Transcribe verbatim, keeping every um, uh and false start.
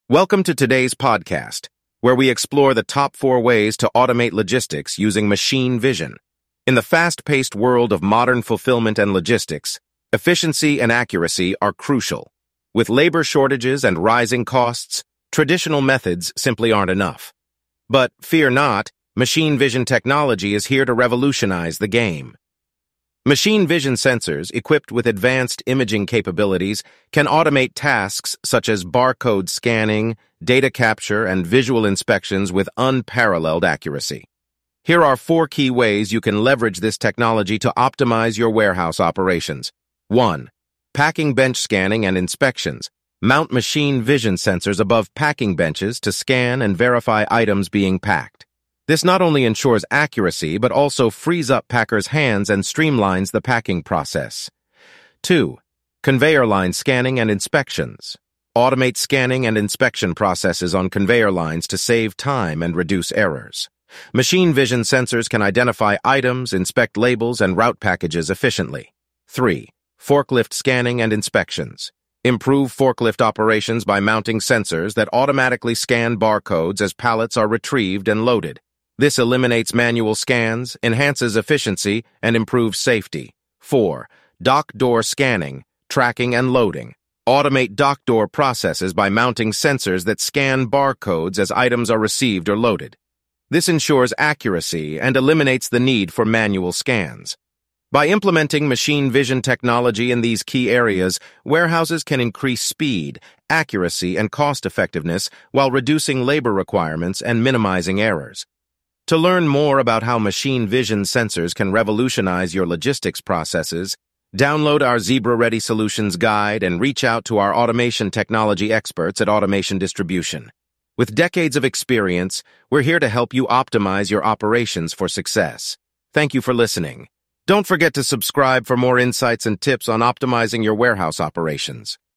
Welcome to today's podcast, where we explore the top four ways to automate logistics using machine vision. In the fast-paced world of modern fulfillment and logistics, efficiency and accuracy are crucial. With labor shortages and rising costs, traditional methods simply aren't enough. But fear not, machine vision technology is here to revolutionize the game. Machine vision sensors, equipped with advanced imaging capabilities, can automate tasks such as barcode scanning, data capture, and visual inspections with unparalleled accuracy. Here are four key ways you can leverage this technology to optimize your warehouse operations. one. Packing bench scanning and inspections. Mount machine vision sensors above packing benches to scan and verify items being packed. This not only ensures accuracy, but also frees up packers' hands and streamlines the packing process. two. Conveyor line scanning and inspections. Automate scanning and inspection processes on conveyor lines to save time and reduce errors. Machine vision sensors can identify items, inspect labels, and route packages efficiently. three. Forklift scanning and inspections. Improve forklift operations by mounting sensors that automatically scan barcodes as pallets are retrieved and loaded. This eliminates manual scans, enhances efficiency, and improves safety. four. Dock door scanning, tracking, and loading. Automate dock door processes by mounting sensors that scan barcodes as items are received or loaded. This ensures accuracy and eliminates the need for manual scans. By implementing machine vision technology in these key areas, warehouses can increase speed, accuracy, and cost-effectiveness while reducing labor requirements and minimizing errors. To learn more about how machine vision sensors can revolutionize your logistics processes, download our Zebra Ready Solutions guide and reach out to our automation technology experts at Automation Distribution. With decades of experience, we're here to help you optimize your operations for success. Thank you for listening. Don't forget to subscribe for more insights and tips on optimizing your warehouse operations.